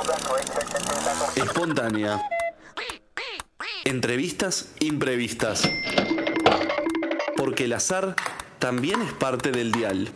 Espontánea. Entrevistas imprevistas. Porque el azar también es parte del dial.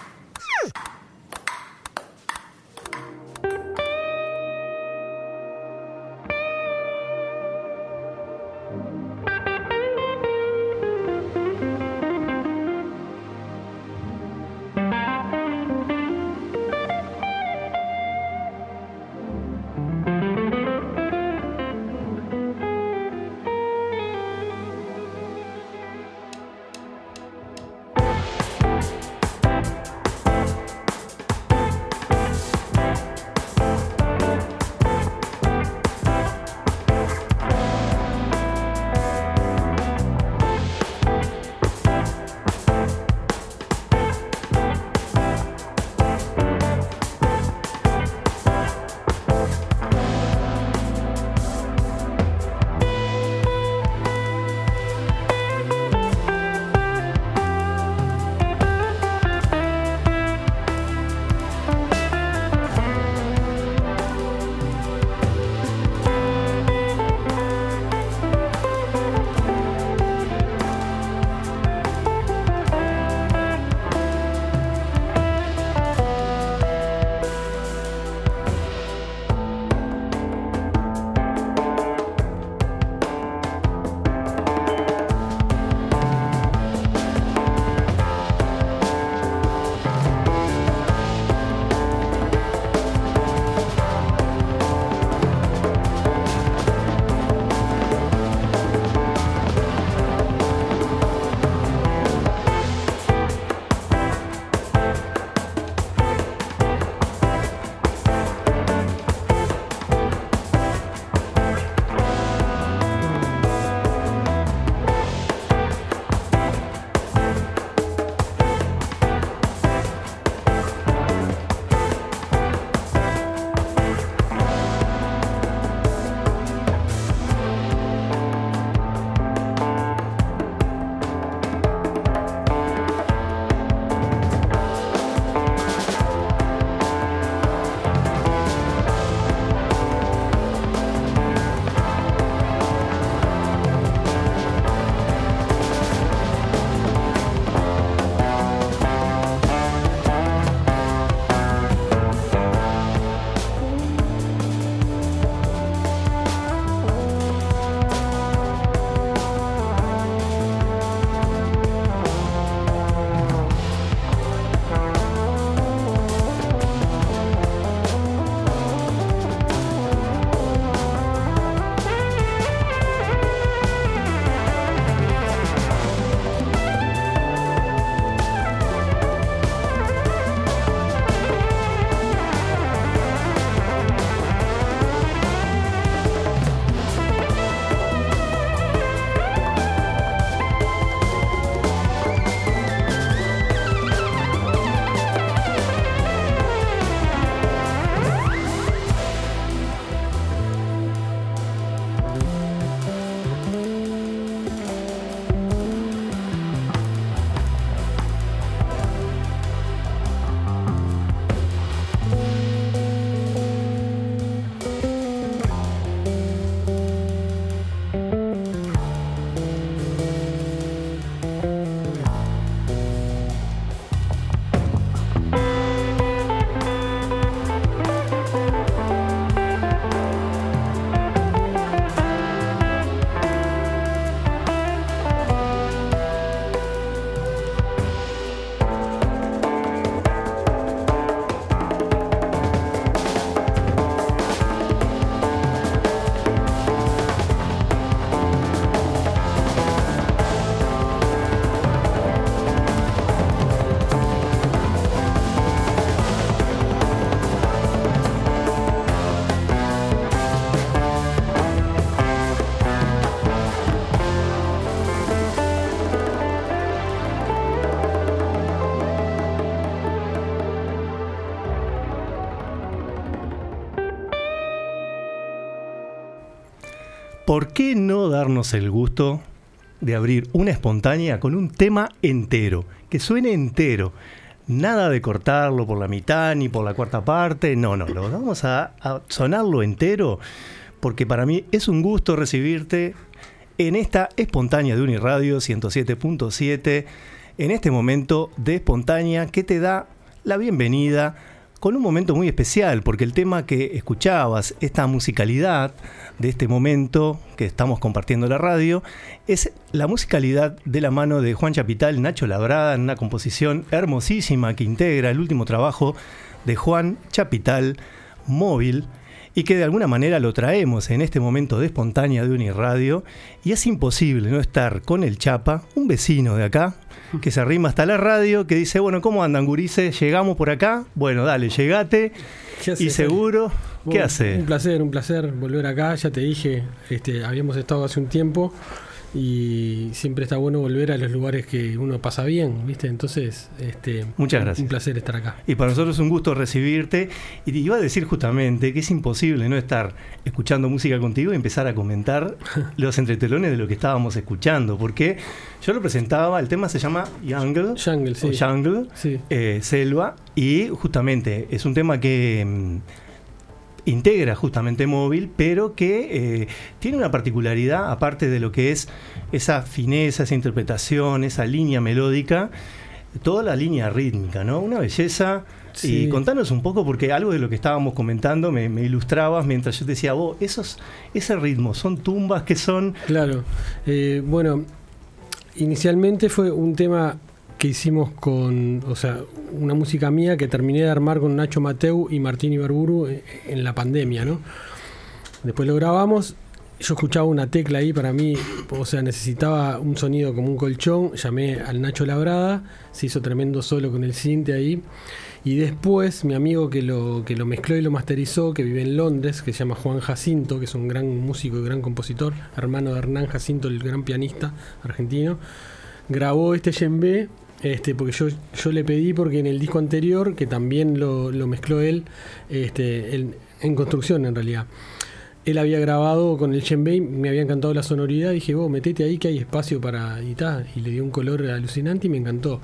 ¿Por qué no darnos el gusto de abrir una espontánea con un tema entero, que suene entero? Nada de cortarlo por la mitad ni por la cuarta parte. No, lo vamos a sonarlo entero, porque para mí es un gusto recibirte en esta espontánea de Uniradio 107.7, en este momento de espontánea que te da la bienvenida con un momento muy especial, porque el tema que escuchabas, esta musicalidad de este momento que estamos compartiendo en la radio, es la musicalidad de la mano de Juan Chapital, Nacho Labrada, en una composición hermosísima que integra el último trabajo de Juan Chapital, Móvil, y que de alguna manera lo traemos en este momento de espontánea de Uniradio, y es imposible no estar con el Chapa, un vecino de acá, que se arrima hasta la radio, que dice, bueno, ¿cómo andan, gurises? ¿Llegamos por acá? Bueno, dale, llegate. Y seguro, ¿qué hace? Un placer volver acá, ya te dije, habíamos estado hace un tiempo y siempre está bueno volver a los lugares que uno pasa bien, ¿viste? Entonces, muchas gracias. Un placer estar acá. Y para nosotros es un gusto recibirte. Y te iba a decir justamente que es imposible no estar escuchando música contigo y empezar a comentar los entretelones de lo que estábamos escuchando, porque yo lo presentaba, el tema se llama Jungle, sí. Jungle, sí. Selva, y justamente es un tema que integra justamente Móvil, pero que tiene una particularidad, aparte de lo que es esa fineza, esa interpretación, esa línea melódica, toda la línea rítmica, ¿no? Una belleza. Sí. Y contanos un poco, porque algo de lo que estábamos comentando me ilustrabas mientras yo te decía, vos, ese ritmo, ¿son tumbas? ¿Qué son? Claro. Bueno, inicialmente fue un tema que hicimos una música mía que terminé de armar con Nacho Mateu y Martín Ibarburu en la pandemia, ¿no? Después lo grabamos, yo escuchaba una tecla ahí para mí, necesitaba un sonido como un colchón, llamé al Nacho Labrada, se hizo tremendo solo con el synth ahí, y después mi amigo que lo mezcló y lo masterizó, que vive en Londres, que se llama Juan Jacinto, que es un gran músico y gran compositor, hermano de Hernán Jacinto, el gran pianista argentino, grabó este djembe. Porque yo le pedí, porque en el disco anterior, que también lo mezcló él, en construcción en realidad, él había grabado con el djembe, me había encantado la sonoridad, dije, vos metete ahí que hay espacio para y le dio un color alucinante y me encantó.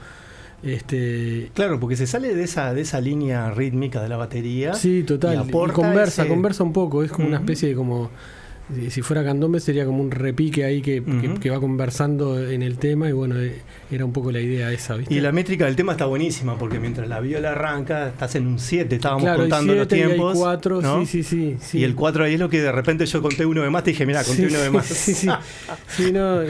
Claro, porque se sale de esa línea rítmica de la batería. Sí, total, y conversa un poco, es como una especie de como... Si fuera candombe sería como un repique ahí que va conversando en el tema, y bueno, era un poco la idea esa, ¿viste? Y la métrica del tema está buenísima, porque mientras la viola arranca, estás en un 7, estábamos claro, contando 7, los tiempos. Y hay 4, ¿no? Sí. Y el 4 ahí es lo que de repente yo conté uno de más, te dije, mirá, conté uno de más. Sí, no,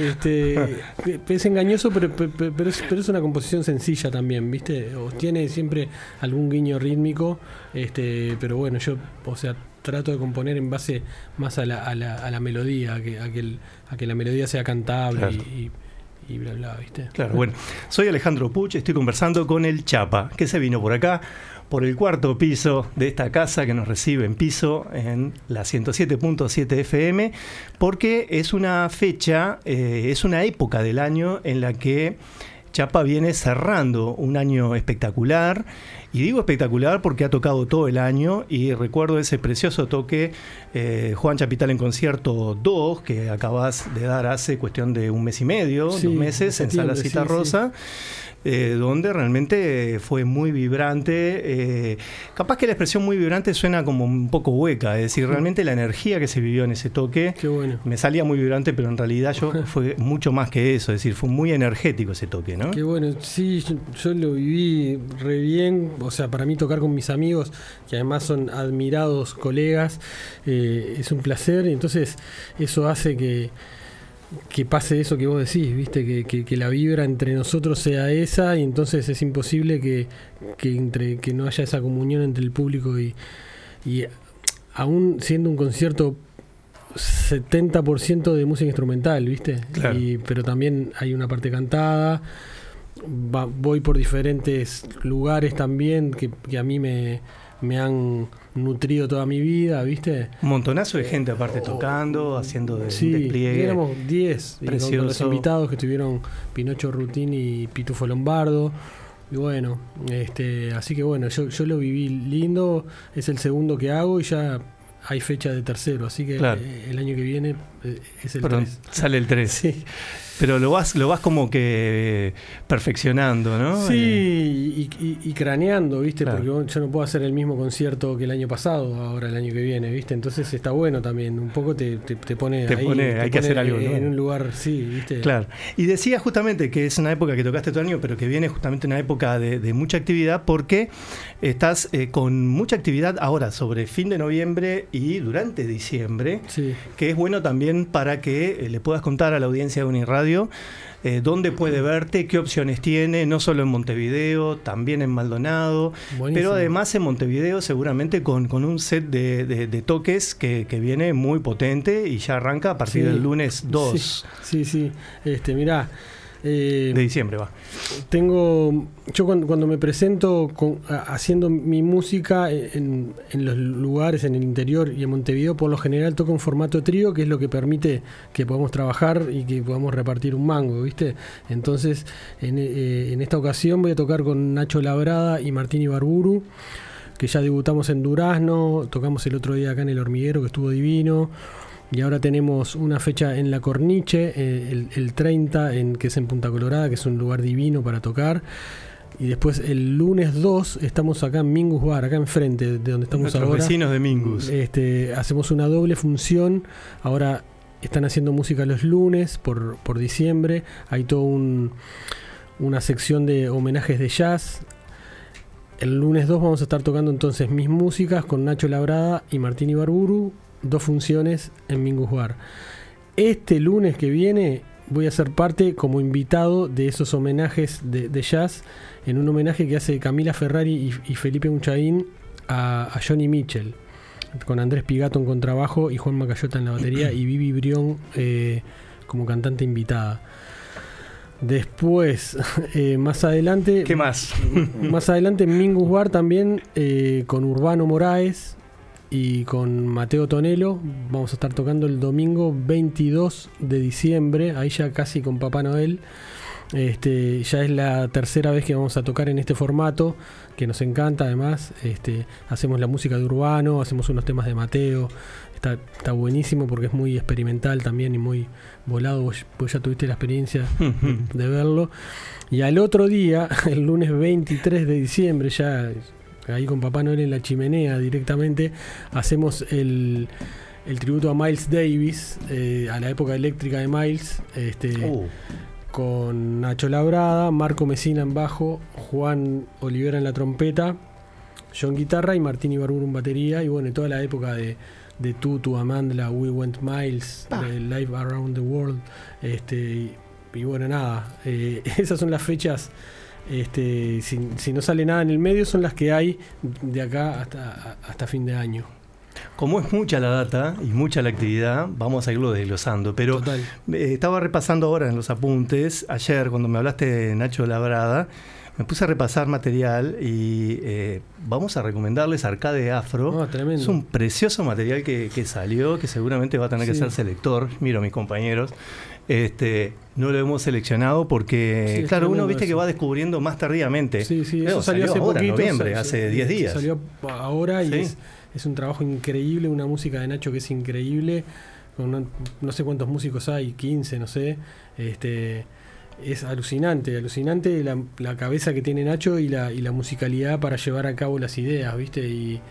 es engañoso, pero es una composición sencilla también, ¿viste? Tiene siempre algún guiño rítmico, pero bueno, yo, trato de componer en base más a la melodía, a que la melodía sea cantable, claro. y bla bla, ¿viste? Claro, bueno, soy Alejandro Puch, estoy conversando con el Chapa, que se vino por acá, por el cuarto piso de esta casa que nos recibe en piso en la 107.7 FM, porque es una fecha, es una época del año en la que Chapa viene cerrando un año espectacular. Y digo espectacular porque ha tocado todo el año, y recuerdo ese precioso toque Juan Chapital en concierto 2 que acabas de dar hace cuestión de un mes y medio, 2 meses, en Sala Cita Rosa. Donde realmente fue muy vibrante. Capaz que la expresión muy vibrante suena como un poco hueca, es decir, realmente la energía que se vivió en ese toque, qué bueno. Me salía muy vibrante, pero en realidad fue mucho más que eso, es decir, fue muy energético ese toque, ¿no? Qué bueno, sí, yo lo viví re bien, para mí tocar con mis amigos, que además son admirados colegas, es un placer, y entonces eso hace que pase eso que vos decís, viste, que la vibra entre nosotros sea esa, y entonces es imposible que no haya esa comunión entre el público y aún siendo un concierto 70% de música instrumental, viste, claro. Pero también hay una parte cantada, voy por diferentes lugares también que a mí me han nutrido toda mi vida, ¿viste? Un montonazo de gente aparte tocando, haciendo un despliegue. Sí, éramos 10, precioso. Con los invitados que estuvieron Pinocho Rutini y Pitufo Lombardo. Y bueno, así que bueno, yo lo viví lindo, es el segundo que hago y ya hay fecha de tercero, así que claro. El año que viene es el 3. Sale el 3. Sí. Pero lo vas como que perfeccionando, ¿no? Sí, y craneando, ¿viste? Claro. Porque yo no puedo hacer el mismo concierto que el año pasado, ahora el año que viene, ¿viste? Entonces está bueno también, un poco te pone hay que hacer algo, ¿no? en un lugar, sí, ¿viste? Claro. Y decía justamente que es una época que tocaste todo el año, pero que viene justamente una época de mucha actividad, porque estás con mucha actividad ahora sobre fin de noviembre y durante diciembre, Sí. que es bueno también para que le puedas contar a la audiencia de Uniradio dónde puede verte, qué opciones tiene, no solo en Montevideo, también en Maldonado, Buenísimo. pero además en Montevideo seguramente con un set de toques que viene muy potente y ya arranca a partir del lunes 2 Sí. Mirá. de diciembre. Yo cuando me presento haciendo mi música en los lugares, en el interior y en Montevideo, por lo general toco en formato trío, que es lo que permite que podamos trabajar y que podamos repartir un mango, ¿viste? Entonces, en esta ocasión voy a tocar con Nacho Labrada y Martín Ibarburu, que ya debutamos en Durazno, tocamos el otro día acá en El Hormiguero, que estuvo divino. Y ahora tenemos una fecha en La Corniche, el 30, que es en Punta Colorada, que es un lugar divino para tocar. Y después el lunes 2 estamos acá en Mingus Bar, acá enfrente de donde estamos Nuestros ahora. vecinos de Mingus. Hacemos una doble función. Ahora están haciendo música los lunes por diciembre. Hay toda una sección de homenajes de jazz. El lunes 2 vamos a estar tocando entonces mis músicas con Nacho Labrada y Martín Ibarburu. 2 funciones en Mingus Bar. Este lunes que viene voy a ser parte como invitado de esos homenajes de jazz, en un homenaje que hace Camila Ferrari y Felipe Unchaín a Johnny Mitchell, con Andrés Pigato en contrabajo y Juan Macayota en la batería y Vivi Brión como cantante invitada. Después, más adelante... ¿Qué más? Más adelante en Mingus Bar también, con Urbano Moraes y con Mateo Tonelo, vamos a estar tocando el domingo 22 de diciembre, ahí ya casi con Papá Noel. Ya es la tercera vez que vamos a tocar en este formato, que nos encanta además. Hacemos la música de Urbano, hacemos unos temas de Mateo. Está buenísimo porque es muy experimental también y muy volado. Vos ya tuviste la experiencia de verlo. Y al otro día, el lunes 23 de diciembre, ya ahí con Papá Noel en la chimenea directamente, hacemos el tributo a Miles Davis, a la época eléctrica de Miles, con Nacho Labrada, Marco Messina en bajo, Juan Olivera en la trompeta, John guitarra y Martín Ibarburu en batería, y bueno, toda la época de Tutu, Amandla, We Went Miles, Live Around the World, y bueno, nada, esas son las fechas. Si no sale nada en el medio, son las que hay de acá hasta fin de año. Como es mucha la data y mucha la actividad, vamos a irlo desglosando. Pero estaba repasando ahora en los apuntes. Ayer, cuando me hablaste de Nacho Labrada, me puse a repasar material y vamos a recomendarles Arcade Afro. Tremendo. Es un precioso material que salió, que seguramente va a tener que ser selector. Miro, mis compañeros. No lo hemos seleccionado porque, claro, uno viste que va descubriendo más tardíamente. Sí, eso salió hace ahora, poquito, en noviembre, hace 10 días. Salió ahora y es un trabajo increíble, una música de Nacho que es increíble, con no sé cuántos músicos hay, 15, no sé. Es alucinante la cabeza que tiene Nacho y la musicalidad para llevar a cabo las ideas, ¿viste?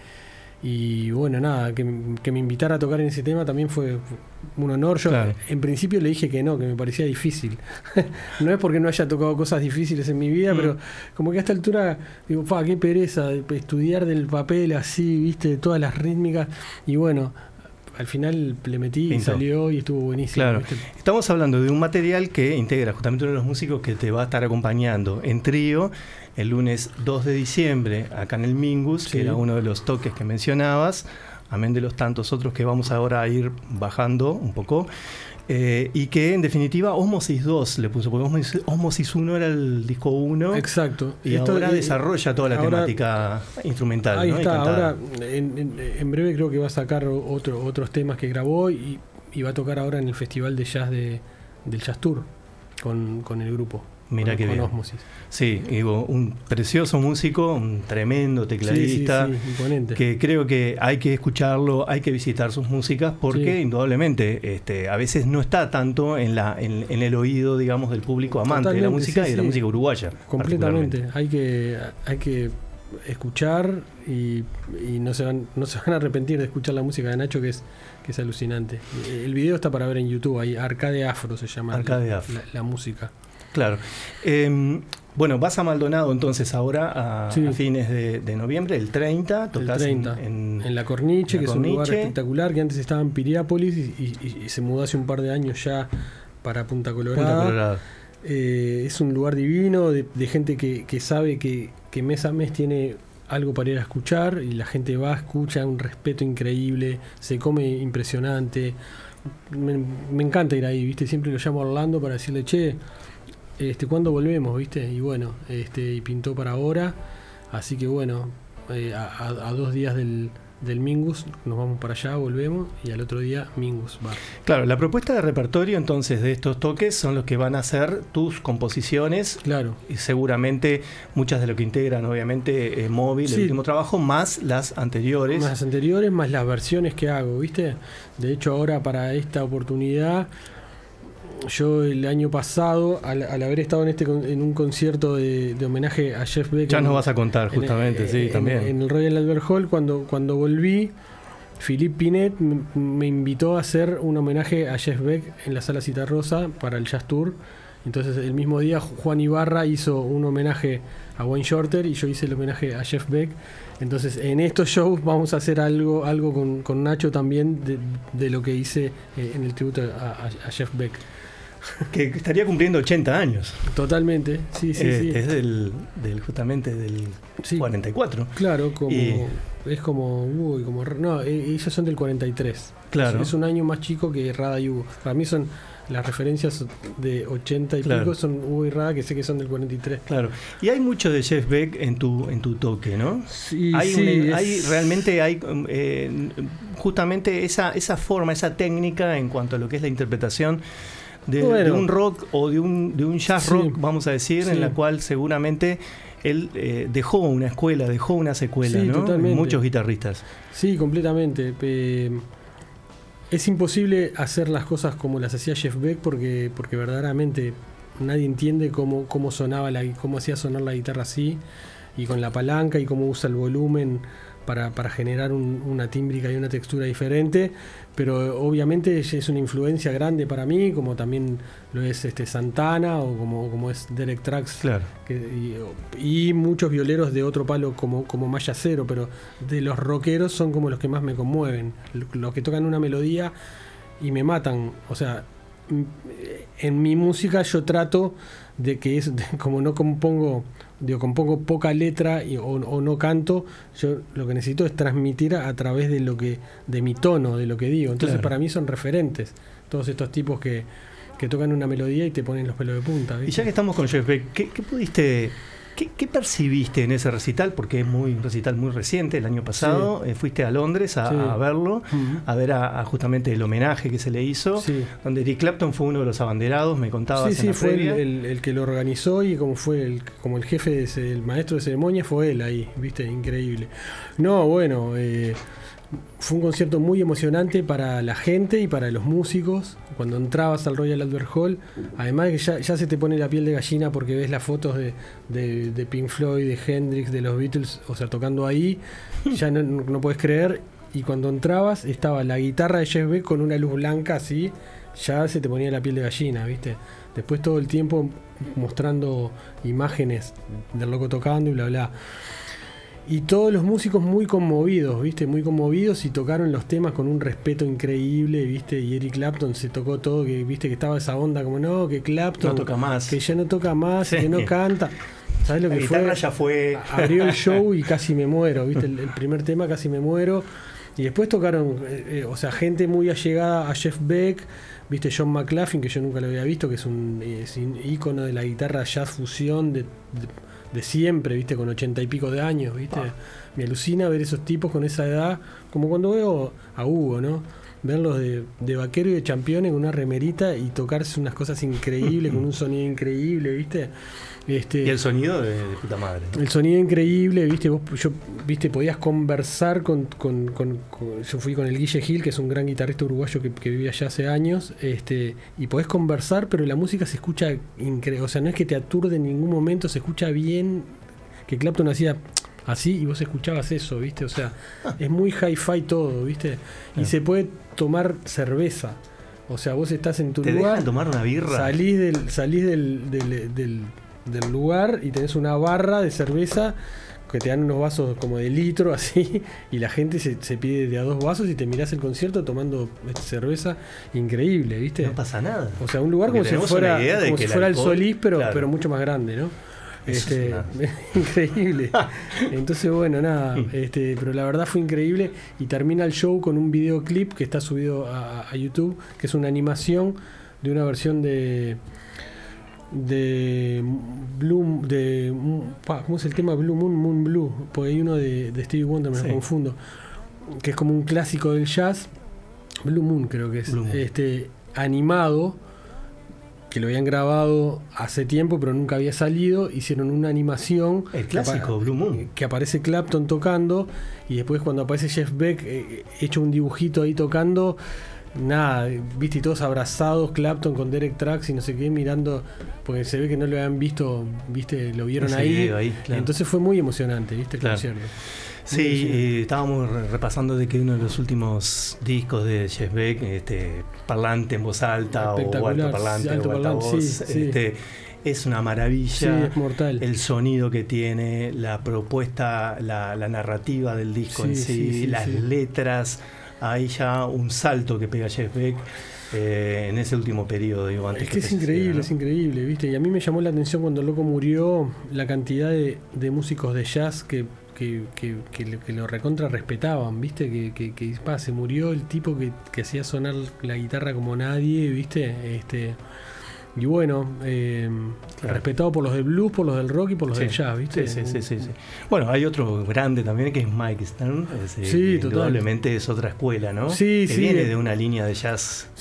Y bueno, nada, que me invitara a tocar en ese tema también fue un honor. Yo en principio le dije que no, que me parecía difícil. No es porque no haya tocado cosas difíciles en mi vida, pero como que a esta altura digo, qué pereza estudiar del papel así, ¿viste? Todas las rítmicas. Y bueno, al final le metí y salió y estuvo buenísimo. Claro. ¿Viste? Estamos hablando de un material que integra justamente uno de los músicos que te va a estar acompañando en trío el lunes 2 de diciembre acá en el Mingus, que era uno de los toques que mencionabas, amén de los tantos otros que vamos ahora a ir bajando un poco. Y que en definitiva Osmosis 2 le puso, porque Osmosis 1 era el disco 1. Exacto. Y ahora desarrolla toda la temática instrumental. Ahí, ¿no? Está, ahora en breve creo que va a sacar otros temas que grabó y va a tocar ahora en el Festival de Jazz del Jazz Tour con el grupo. Mira qué bien. Ósmosis. Sí, digo, un precioso músico, un tremendo tecladista, sí, imponente. que creo que hay que escucharlo, hay que visitar sus músicas, porque indudablemente a veces no está tanto en el oído, digamos, del público amante de la música y de la música uruguaya. Completamente. Hay que escuchar y no se van a arrepentir de escuchar la música de Nacho, que es alucinante. El video está para ver en YouTube, ahí Arcade Afro se llama. Arcade Afro. La música. Claro. Bueno, vas a Maldonado entonces ahora a fines de noviembre, el 30, tocás el 30, en La Corniche, que es un lugar espectacular, que antes estaba en Piriápolis y se mudó hace un par de años ya para Punta Colorada. Es un lugar divino, de gente que sabe que mes a mes tiene algo para ir a escuchar, y la gente va, escucha, un respeto increíble, se come impresionante. Me encanta ir ahí, ¿viste? Siempre lo llamo a Orlando para decirle, che, ¿cuándo volvemos, viste? Y bueno, y pintó para ahora, así que bueno, a 2 días del Mingus nos vamos para allá, volvemos, y al otro día Mingus va. Claro, la propuesta de repertorio entonces de estos toques son los que van a ser tus composiciones. Claro. Y seguramente muchas de lo que integran, obviamente, Móvil, el último trabajo, más las anteriores. Más las anteriores, más las versiones que hago, ¿viste? De hecho, ahora para esta oportunidad, yo el año pasado, al haber estado en un concierto de homenaje a Jeff Beck, ya nos vas a contar justamente, también en el Royal Albert Hall, cuando volví, Philippe Pinet me invitó a hacer un homenaje a Jeff Beck en la Sala Citarrosa para el Jazz Tour. Entonces el mismo día Juan Ibarra hizo un homenaje a Wayne Shorter y yo hice el homenaje a Jeff Beck. Entonces en estos shows vamos a hacer algo con Nacho también de lo que hice en el tributo a Jeff Beck. Que estaría cumpliendo 80 años. Totalmente, sí. Es justamente del 44. Claro, es como Hugo y como... No, ellos son del 43. Claro. Es un año más chico que Rada y Hugo. Para mí son las referencias de 80 y pico, son Hugo y Rada, que sé que son del 43. Claro. Y hay mucho de Jeff Beck en tu toque, ¿no? Sí, realmente hay justamente esa forma, esa técnica en cuanto a lo que es la interpretación de un rock o de un jazz rock, vamos a decir, en la cual seguramente él dejó una escuela, dejó una secuela, ¿no? Totalmente. Muchos guitarristas. Sí, completamente. Es imposible hacer las cosas como las hacía Jeff Beck porque verdaderamente nadie entiende cómo sonaba cómo hacía sonar la guitarra así, y con la palanca, y cómo usa el volumen para generar una tímbrica y una textura diferente. Pero obviamente es una influencia grande para mí, como también lo es Santana, o como es Derek Trax, claro. Y muchos violeros de otro palo como Maya Cero, pero de los rockeros son como los que más me conmueven, los que tocan una melodía y me matan. O sea, en mi música yo trato de que como no compongo poca letra o no canto, yo lo que necesito es transmitir a través de mi tono, de lo que digo. Entonces para mí son referentes todos estos tipos que tocan una melodía y te ponen los pelos de punta, ¿viste? Y ya que estamos con Jeff Beck, ¿qué percibiste en ese recital? Porque es un recital muy reciente, el año pasado. Fuiste a Londres a verlo, a ver justamente el homenaje que se le hizo, donde Eric Clapton fue uno de los abanderados, me contabas en la previa. Fue el que lo organizó, y como fue como el jefe, el maestro de ceremonia, fue él ahí, ¿viste? Increíble. No, bueno, fue un concierto muy emocionante para la gente y para los músicos. Cuando entrabas al Royal Albert Hall, además de que ya se te pone la piel de gallina porque ves las fotos de Pink Floyd, de Hendrix, de los Beatles, o sea, tocando ahí, ya no puedes creer. Y cuando entrabas estaba la guitarra de Jeff Beck con una luz blanca así, ya se te ponía la piel de gallina, ¿viste? Después todo el tiempo mostrando imágenes del loco tocando y bla bla. Y todos los músicos muy conmovidos, ¿viste? Muy conmovidos, y tocaron los temas con un respeto increíble, ¿viste? Y Eric Clapton se tocó todo, que viste que estaba esa onda como no, que Clapton no toca más, que ya no toca más, que no canta. ¿Sabes lo que fue? La guitarra ya fue. Abrió el show y casi me muero, ¿viste? El primer tema casi me muero. Y después tocaron, o sea, gente muy allegada a Jeff Beck, ¿viste? John McLaughlin, que yo nunca lo había visto, que es un ícono de la guitarra jazz fusión de siempre, ¿viste? Con 80 y pico de años, ¿viste? Me alucina ver esos tipos con esa edad, como cuando veo a Hugo, ¿no? verlos de vaquero y de championes con una remerita y tocarse unas cosas increíbles, con un sonido increíble, ¿viste? Y el sonido de puta madre, ¿no? El sonido increíble, ¿viste? Podías conversar yo fui con el Guille Gil, que es un gran guitarrista uruguayo que vivía allá hace años, y podés conversar, pero la música se escucha increíble, o sea, no es que te aturde en ningún momento, se escucha bien, que Clapton hacía así y vos escuchabas eso, ¿viste? O sea, es muy hi-fi todo, ¿viste? Y se puede tomar cerveza. O sea, vos estás en tu lugar. ¿Te dejan tomar una birra? Salís del lugar y tenés una barra de cerveza que te dan unos vasos como de litro así, y la gente se pide de a 2 vasos y te mirás el concierto tomando cerveza. Increíble, ¿viste? No pasa nada. O sea, un lugar como si fuera el Solís, pero mucho más grande, ¿no? Increíble. Entonces, bueno, nada, pero la verdad fue increíble. Y termina el show con un videoclip que está subido a YouTube, que es una animación de una versión de Blue, ¿cómo es el tema? Blue Moon Blue, porque hay uno de Stevie Wonder, me lo confundo, que es como un clásico del jazz. Blue Moon creo que es, animado, que lo habían grabado hace tiempo pero nunca había salido. Hicieron una animación, el clásico Blue Moon, que aparece Clapton tocando, y después cuando aparece Jeff Beck hecho un dibujito ahí tocando, nada, viste, y todos abrazados, Clapton con Derek Trax y no sé qué, mirando, porque se ve que no lo habían visto, viste, lo vieron ahí, claro. Entonces fue muy emocionante, viste, el concierto. Sí, estábamos repasando de que uno de los últimos discos de Jeff Beck, parlante en voz alta o alto parlante o alta voz, es una maravilla. Sí, es mortal. El sonido que tiene, la propuesta, la narrativa del disco en sí, las letras. Hay ya un salto que pega Jeff Beck en ese último periodo, digo, antes. Es que es increíble, ¿no? Es increíble, ¿viste? Y a mí me llamó la atención cuando el loco murió, la cantidad de músicos de jazz que lo recontra respetaban, ¿viste? Que se murió el tipo que hacía sonar la guitarra como nadie, ¿viste? Y bueno, respetado por los del blues, por los del rock y por los del jazz, ¿viste? Sí. Bueno, hay otro grande también que es Mike Stern. Indudablemente es otra escuela, ¿no? Sí, que viene de una línea de jazz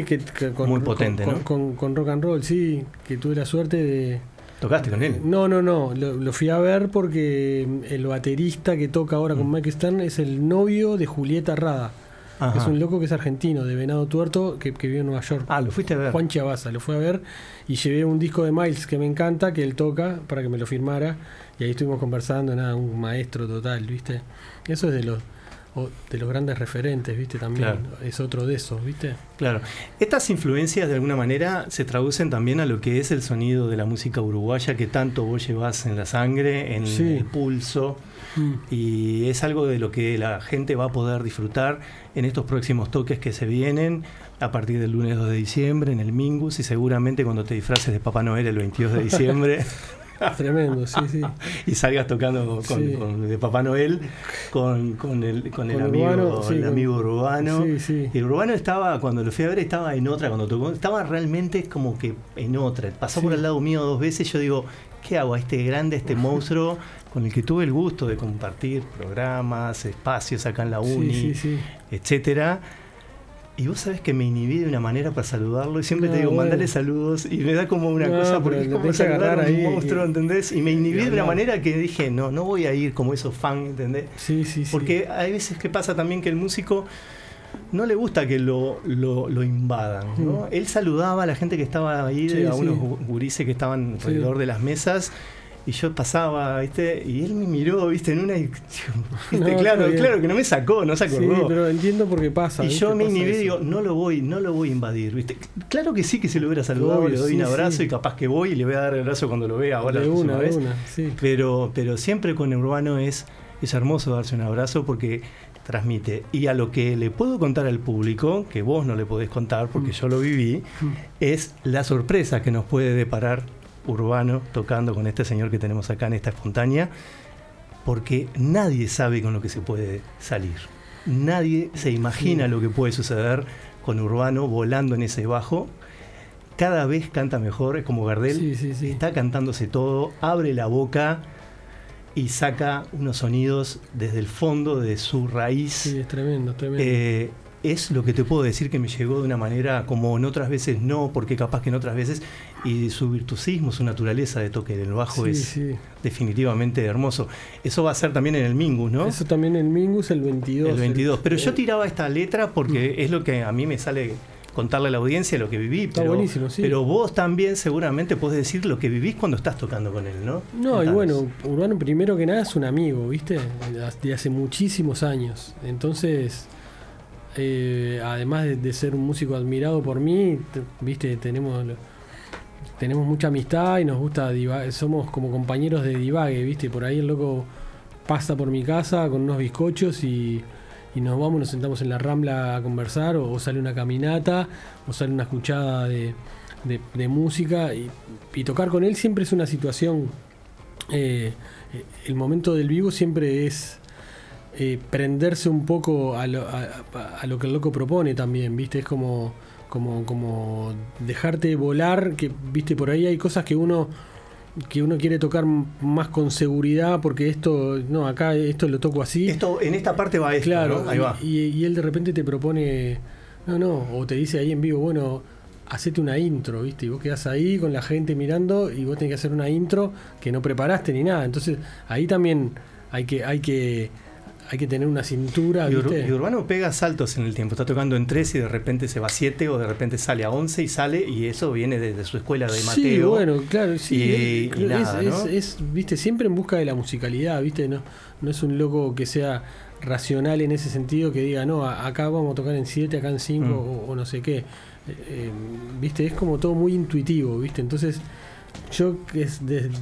muy potente, ¿no? Con rock and roll, sí, que tuve la suerte de... ¿Tocaste con él? No, lo fui a ver porque el baterista que toca ahora con Mike Stern es el novio de Julieta Rada. Ajá. Es un loco que es argentino, de Venado Tuerto, que vive en Nueva York. ¿Lo fuiste a ver? Juan Chiabaza, lo fue a ver y llevé un disco de Miles que me encanta, que él toca, para que me lo firmara, y ahí estuvimos conversando, un maestro total, ¿viste? Eso es de los grandes referentes, ¿viste? También es otro de esos, ¿viste? Claro. Estas influencias de alguna manera se traducen también a lo que es el sonido de la música uruguaya que tanto vos llevás en la sangre, en el pulso. Y es algo de lo que la gente va a poder disfrutar en estos próximos toques que se vienen a partir del lunes 2 de diciembre en el Mingus, y seguramente cuando te disfraces de Papá Noel el 22 de diciembre tremendo, sí. Y salgas tocando de Papá Noel con el amigo Urbano. Sí. Y el Urbano estaba, cuando lo fui a ver, estaba en otra, cuando tocó, estaba realmente como que en otra. Pasó por al lado mío 2 veces, yo digo, ¿qué hago a este grande, a este monstruo con el que tuve el gusto de compartir programas, espacios acá en la Uni, etcétera? Y vos sabés que me inhibí de una manera para saludarlo, y siempre te digo, mandale saludos, y me da como una cosa, porque es como saludar a un monstruo, ¿entendés? Y me inhibí de una manera que dije, no voy a ir como esos fans, ¿entendés? Sí. Porque hay veces que pasa también que el músico no le gusta que lo invadan, ¿no? Él saludaba a la gente que estaba ahí, a unos gurises que estaban alrededor de las mesas, y yo pasaba, ¿viste? Y él me miró, ¿viste? En una... claro que no me sacó, no se acordó. Sí, pero entiendo por qué pasa. Y yo me inhibí y digo, no lo voy a invadir, ¿viste? Claro que sí, que se lo hubiera saludado y le doy un abrazo, y capaz que voy y le voy a dar el abrazo cuando lo vea ahora la próxima vez. Pero siempre con Urbano es hermoso darse un abrazo, porque transmite. Y a lo que le puedo contar al público, que vos no le podés contar porque yo lo viví, es la sorpresa que nos puede deparar Urbano tocando con este señor que tenemos acá en esta espontánea, porque nadie sabe con lo que se puede salir. Nadie se imagina lo que puede suceder con Urbano volando en ese bajo. Cada vez canta mejor, es como Gardel, está cantándose todo, abre la boca y saca unos sonidos desde el fondo de su raíz. Sí, es tremendo. es lo que te puedo decir que me llegó de una manera como en otras veces no, porque capaz que en otras veces, y su virtuosismo, su naturaleza de toque del bajo es definitivamente hermoso. Eso va a ser también en el Mingus, ¿no? Eso también en el Mingus, el 22. El 22. Pero yo tiraba esta letra porque es lo que a mí me sale contarle a la audiencia lo que viví. Está buenísimo, sí. Pero vos también seguramente podés decir lo que vivís cuando estás tocando con él, ¿no? No, Contanos. Y bueno, Urbano primero que nada es un amigo, ¿viste? De hace muchísimos años. Entonces, además de ser un músico admirado por mí, ¿viste? Tenemos mucha amistad y nos gusta somos como compañeros de divague, ¿viste? Por ahí el loco pasa por mi casa con unos bizcochos y nos sentamos en la Rambla a conversar, o sale una caminata, o sale una escuchada de música, y tocar con él siempre es una situación, el momento del vivo siempre es prenderse un poco a lo que el loco propone también, ¿viste? Es como dejarte volar, que viste, por ahí hay cosas que uno quiere tocar más con seguridad, porque acá esto lo toco así. En esta parte va esto, claro, ¿no? Ahí va. Y él de repente te propone, o te dice ahí en vivo, bueno, hacete una intro, ¿viste? Y vos quedás ahí con la gente mirando y vos tenés que hacer una intro que no preparaste ni nada. Entonces, ahí también hay que tener una cintura, ¿viste? Y Urbano pega saltos en el tiempo. Está tocando en 3 y de repente se va a 7, o de repente sale a 11 y sale, y eso viene desde su escuela de Mateo. Sí, bueno, claro, sí. Y nada, ¿no? ¿Viste? Siempre en busca de la musicalidad, ¿viste? No es un loco que sea racional en ese sentido, que diga, no, acá vamos a tocar en 7, acá en 5, o no sé qué. ¿Viste? Es como todo muy intuitivo, ¿viste? Entonces, yo que es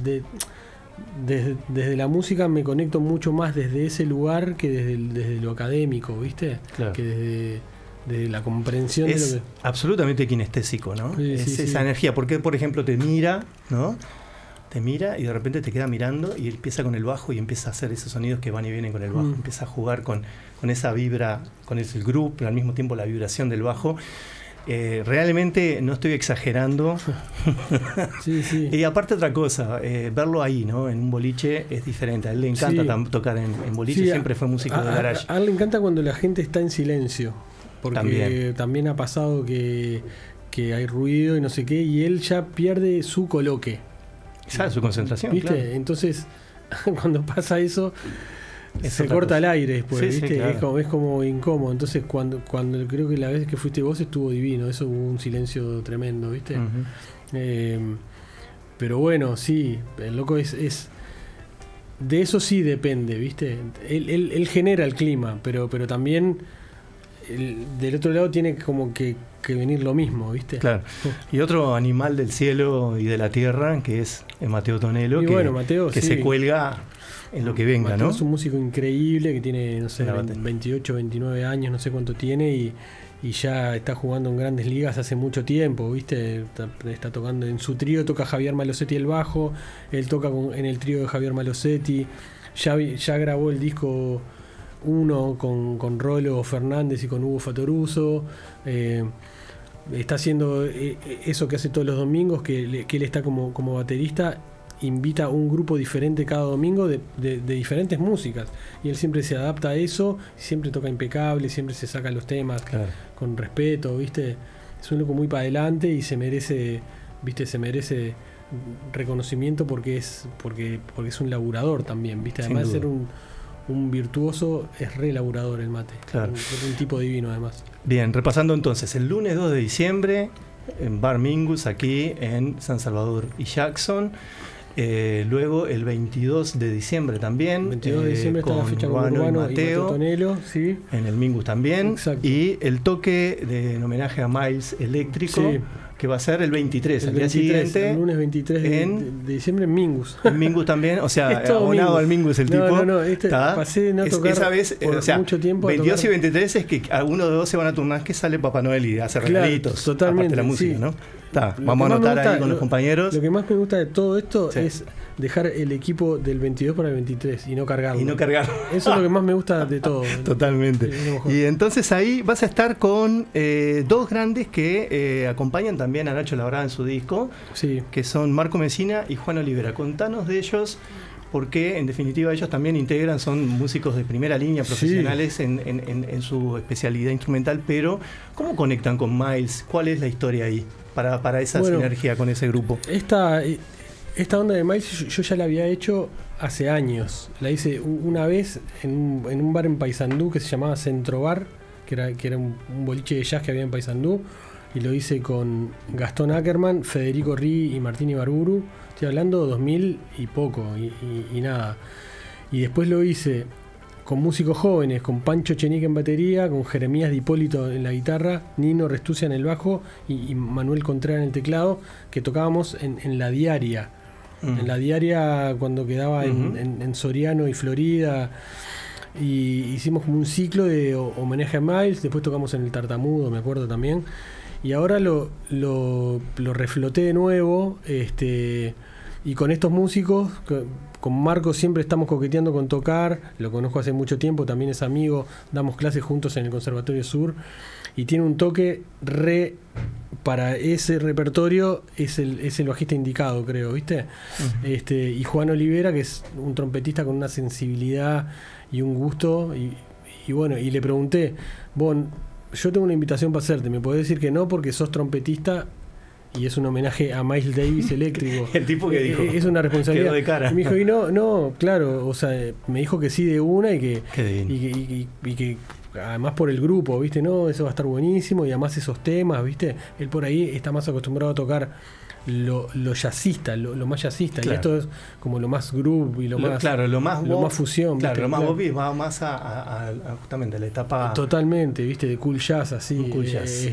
desde la música me conecto mucho más desde ese lugar que desde lo académico, ¿viste? Claro. Que desde la comprensión de lo que... absolutamente kinestésico, ¿no? Sí, esa energía. Porque, por ejemplo, te mira, ¿no? Te mira y de repente te queda mirando y empieza con el bajo y empieza a hacer esos sonidos que van y vienen con el bajo. Empieza a jugar con esa vibra, con el groove, pero al mismo tiempo la vibración del bajo. Realmente no estoy exagerando. Sí. Y aparte otra cosa, verlo ahí, ¿no? En un boliche es diferente. A él le encanta tocar en boliche, siempre fue músico de garage. A él le encanta cuando la gente está en silencio, porque también ha pasado que hay ruido y no sé qué, y él ya pierde su coloque. Ya, su concentración, ¿viste? claro. Entonces, cuando pasa eso, se corta cosa. El aire después, ¿viste? Sí, claro. Es como incómodo. Entonces, cuando creo que la vez que fuiste vos estuvo divino. Eso, hubo un silencio tremendo, ¿viste? Uh-huh. Pero bueno, sí, el loco es de eso sí depende, ¿viste? Él genera el clima, pero también del otro lado tiene como que venir lo mismo, ¿viste? Claro. Y otro animal del cielo y de la tierra, que es Mateo Tonelo, Mateo, que se cuelga en lo que venga, Mateo, ¿no? Es un músico increíble que tiene, no sé, 28, 29 años, no sé cuánto tiene, y ya está jugando en grandes ligas hace mucho tiempo, ¿viste? Está tocando en su trío, toca Javier Malosetti el bajo, él toca en el trío de Javier Malosetti, ya grabó el disco 1 con Rolo Fernández y con Hugo Fatoruso. Está haciendo eso que hace todos los domingos, que él está como baterista, invita a un grupo diferente cada domingo de diferentes músicas, y él siempre se adapta a eso, siempre toca impecable, siempre se saca los temas con respeto, ¿viste? Es un loco muy para adelante y se merece reconocimiento porque es un laburador también, ¿viste? Además de ser un virtuoso, es re laburador el Mate. Claro. Un tipo divino, además. Bien, repasando entonces, el lunes 2 de diciembre en Bar Mingus, aquí en San Salvador y Jackson. Luego el 22 de diciembre también. 22 de diciembre está la fecha con Urbano y Mateo Tonelo, sí. En el Mingus también. Exacto. Y el toque en homenaje a Miles Eléctrico, sí, que va a ser el 23, el día 23, siguiente. El lunes 23 de diciembre en Mingus. En Mingus también, o sea, abonado al Mingus el tipo. No, pasé de no tocar esa vez, por mucho tiempo. 22 y 23 es que a uno de dos se van a turnar que sale Papá Noel y hace regalitos. Totalmente. Aparte de la música, sí. ¿no? Vamos a anotar ahí con los compañeros. Lo que más me gusta de todo esto es dejar el equipo del 22 para el 23 y no cargarlo. Eso es lo que más me gusta de todo. Totalmente. Y entonces ahí vas a estar con dos grandes que acompañan también a Nacho Labrada en su disco, que son Marco Messina y Juan Olivera. Contanos de ellos, porque en definitiva ellos también integran, son músicos de primera línea, profesionales en su especialidad instrumental, pero ¿cómo conectan con Miles? ¿Cuál es la historia ahí para esa sinergia con ese grupo? Esta onda de Miles yo ya la había hecho hace años. La hice una vez en un bar en Paysandú que se llamaba Centro Bar, que era un boliche de jazz que había en Paysandú, y lo hice con Gastón Ackerman, Federico Ri y Martín Ibarburu. Estoy hablando 2000 y poco, y nada. Y después lo hice con músicos jóvenes, con Pancho Chenique en batería, con Jeremías Di Hipólito en la guitarra, Nino Restucia en el bajo y Manuel Contreras en el teclado, que tocábamos en La Diaria. En La Diaria cuando quedaba en Soriano y Florida. Y hicimos como un ciclo de homenaje a Miles. Después tocamos en el Tartamudo, me acuerdo también. Y ahora lo refloté de nuevo, y con estos músicos, con Marco siempre estamos coqueteando con tocar. Lo conozco hace mucho tiempo, también es amigo, damos clases juntos en el Conservatorio Sur, y tiene un toque para ese repertorio, es el bajista indicado, creo, ¿viste? Y Juan Olivera, que es un trompetista con una sensibilidad y un gusto, y bueno, y le pregunté, bueno, yo tengo una invitación para hacerte, ¿me podés decir que no porque sos trompetista y es un homenaje a Miles Davis eléctrico? El tipo que dijo, es una responsabilidad. quedó de cara. Y me dijo, y no, claro, o sea, me dijo que sí de una y que además por el grupo, ¿viste? No, eso va a estar buenísimo, y además esos temas, ¿viste? Él por ahí está más acostumbrado a tocar lo jazzista, lo más jazzista, claro. Y esto es como lo más groove y lo más fusión, claro, ¿viste? lo más bobby va más a justamente a la etapa totalmente, ¿viste? De cool jazz, así, cool jazz.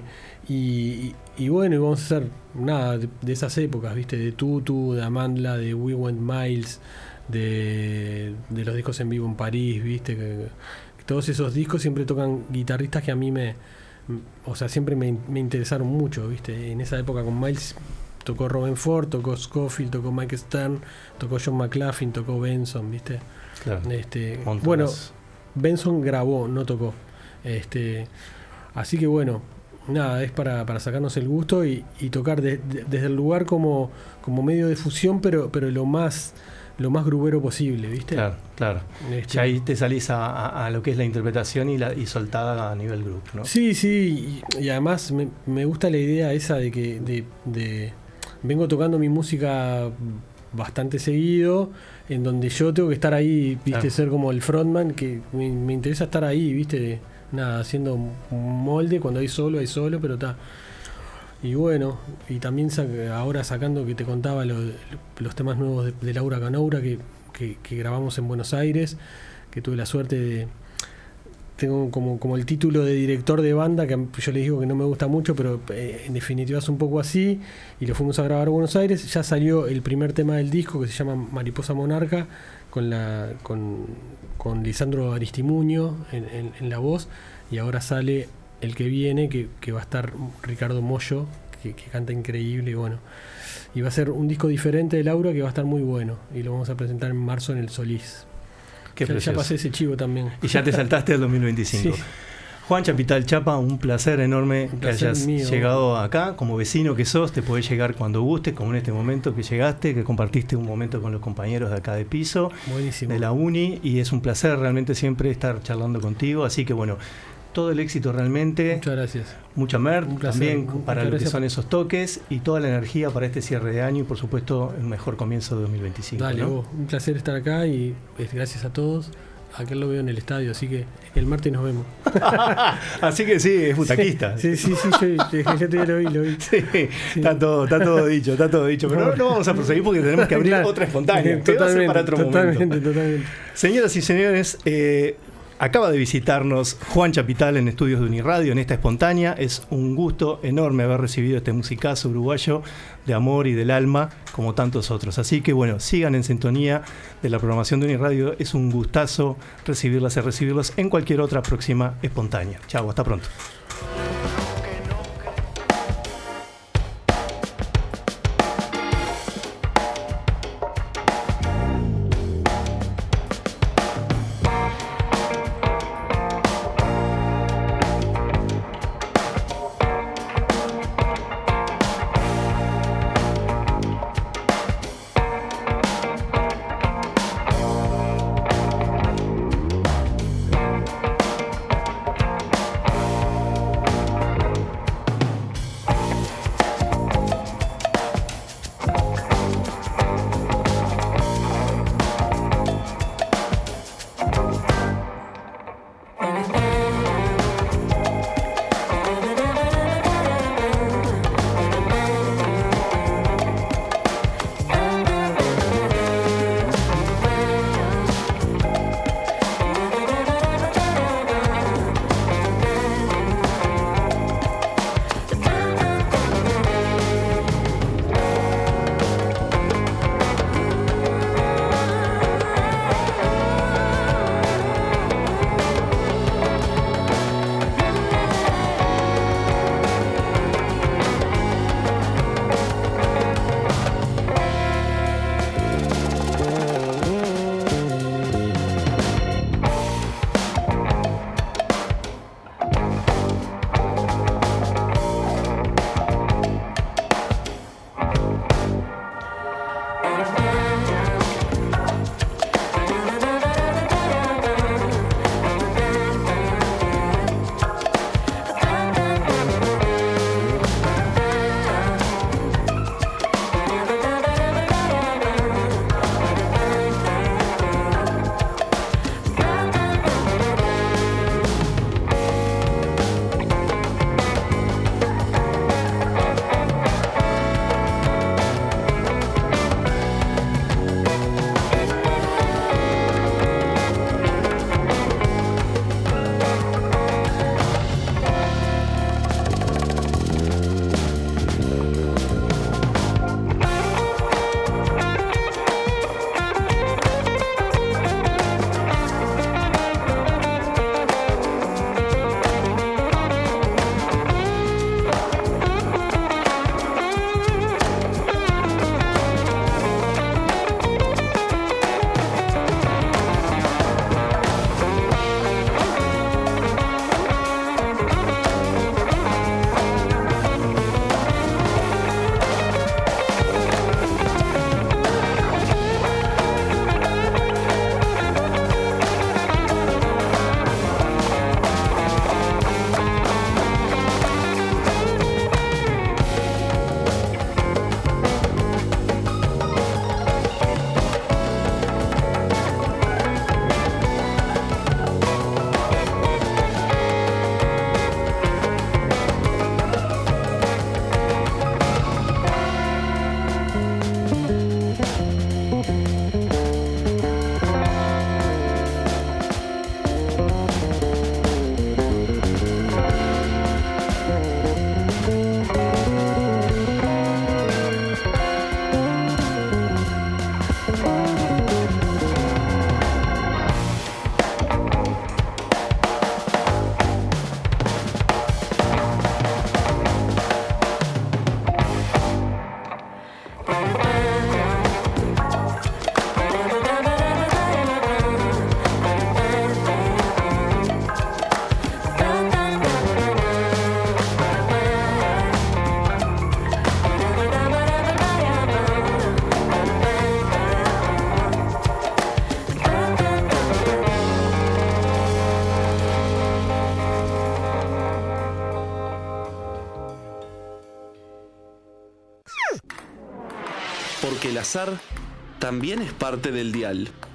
Y bueno, y vamos a hacer nada de esas épocas, ¿viste? De Tutu, de Amandla, de We Went Miles, de los discos en vivo en París, ¿viste? Que todos esos discos siempre tocan guitarristas que a mí siempre me interesaron mucho, ¿viste? En esa época con Miles tocó Robben Ford, tocó Scofield, tocó Mike Stern, tocó John McLaughlin, tocó Benson, ¿viste? Claro. Bueno, Benson grabó, no tocó. Así que bueno, nada, es para sacarnos el gusto y tocar desde el lugar como medio de fusión, pero lo más grubero posible, ¿viste? Claro. Ya ahí te salís a lo que es la interpretación y soltada a nivel grupo, ¿no? Sí, y además me gusta la idea esa de que vengo tocando mi música bastante seguido, en donde yo tengo que estar ahí, ¿viste? Claro. Ser como el frontman, que me interesa estar ahí, ¿viste? Nada, haciendo un molde, cuando hay solo, pero está. Y bueno, y también ahora sacando, que te contaba los temas nuevos de Laura Canoura que grabamos en Buenos Aires, que tuve la suerte de... Tengo como el título de director de banda, que yo les digo que no me gusta mucho, pero en definitiva es un poco así, y lo fuimos a grabar a Buenos Aires. Ya salió el primer tema del disco, que se llama Mariposa Monarca, con Lisandro Aristimuño en la voz, y ahora sale el que viene, que va a estar Ricardo Mollo, que canta increíble, y bueno, y va a ser un disco diferente de Laura, que va a estar muy bueno, y lo vamos a presentar en marzo en el Solís. Ya pasé ese chivo también. Y ya te saltaste al 2025. Sí. Juan Chapital Chapa, un placer enorme que hayas llegado acá. Como vecino que sos, te podés llegar cuando gustes, como en este momento que llegaste, que compartiste un momento con los compañeros de acá de piso, buenísimo, de la Uni, y es un placer realmente siempre estar charlando contigo. Así que bueno, todo el éxito realmente. Muchas gracias. Mucha merch también para lo que son esos toques, y toda la energía para este cierre de año, y por supuesto el mejor comienzo de 2025. Dale, ¿no? Un placer estar acá, y gracias a todos. Aquel lo veo en el estadio, así que el martes nos vemos. Así que sí, es butaquista. Sí, yo lo vi. Sí. Está todo dicho. Pero no vamos a proseguir porque tenemos que abrir otra espontánea. Totalmente, para otro momento. Señoras y señores, acaba de visitarnos Juan Chapital en estudios de Uniradio en esta espontánea. Es un gusto enorme haber recibido este musicazo uruguayo de amor y del alma, como tantos otros. Así que bueno, sigan en sintonía de la programación de Uniradio. Es un gustazo recibirlos en cualquier otra próxima espontánea. Chau, hasta pronto. Porque el azar también es parte del dial.